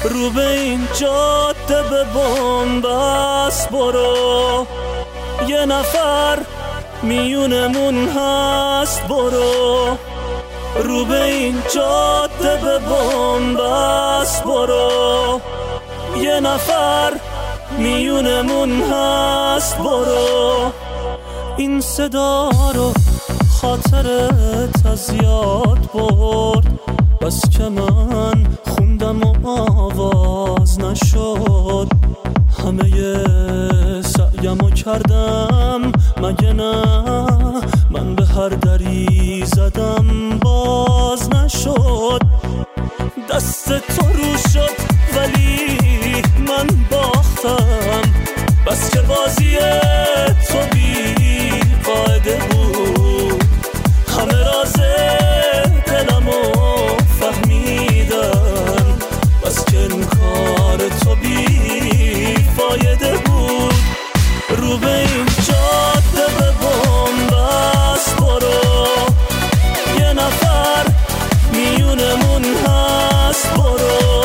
رو به این جاده به بن‌بست برو، یه نفر میونمون هست برو. رو به این جاده به بن‌بست برو، یه نفر میونمون هست برو. این صدا رو خاطرت از یاد برد، بس که من خوندم و آواز نشد. همه سعیمو کردم مگه نه، من به هر دری زدم باز نشد. دست تو رو شد ولی من باختم، بس که بازی تو بی قاعده بود. همه راز دلمو فهمیدن، بس که این کار تو بی فایده بود. رو به این جاده به بن‌بست برو، یه نفر میونمون هست برو.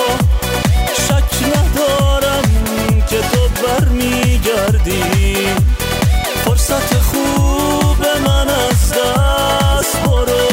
شک ندارم که تو برمیگردی، فرصت خوب من از دست برو.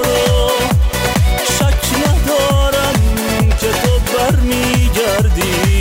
شک ندارم که تو برمیگردی.